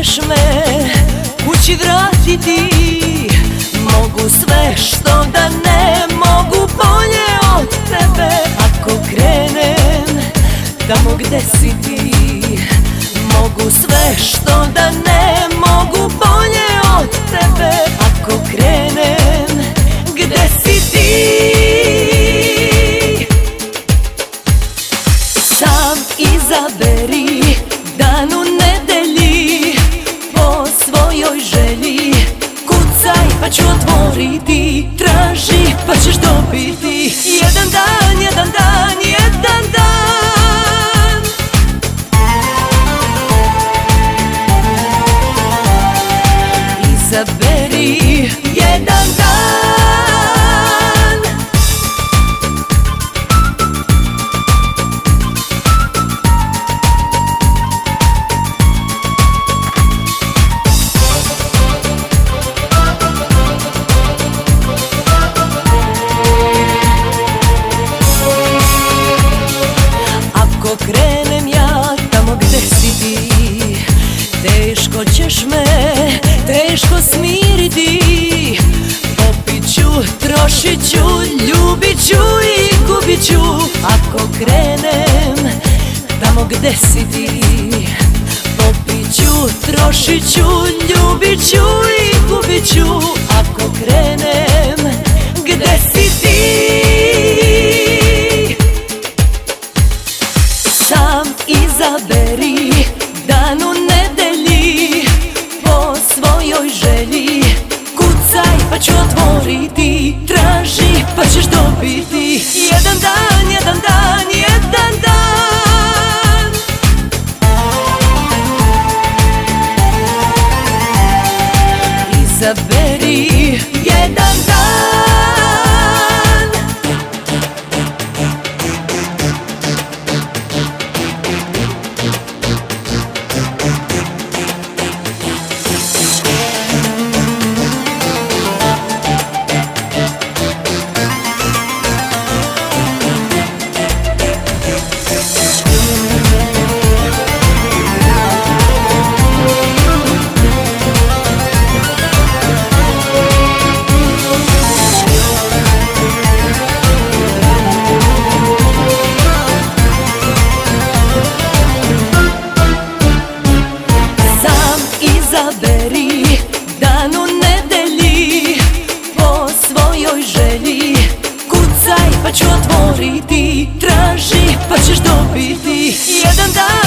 ćeš me kući vratiti. Mogu sve što da ne mogu bolje od tebe. Ako krenem tamo gde si ti, mogu sve što da ne mogu bolje od tebe. Ako krenem gde si ti, sam izaberi dan u nedelji po svojoj želji. Kucaj pa ću otvoriti, traži pa ćeš dobiti. Jedan dan, jedan dan, jedan dan. Izaberi jedan dan. Ako krenem ja tamo gde si ti, teško ćeš me, teško smiriti. Popit ću, trošit ću, ljubit ću i gubit ću. Ako krenem tamo gde si ti, popit ću, trošit ću, ljubit ću i gubit ću. Ako krenem gde si ti, sam izaberi dan u nedelji po svojoj želji. Kucaj pa ću otvoriti, traži pa ćeš dobiti. Jedan dan, jedan dan, jedan dan. Izaberi jedan dan. Izaberi dan u nedelji po svojoj želji. Kucaj pa ću otvoriti, traži pa ćeš dobiti. Jedan dan.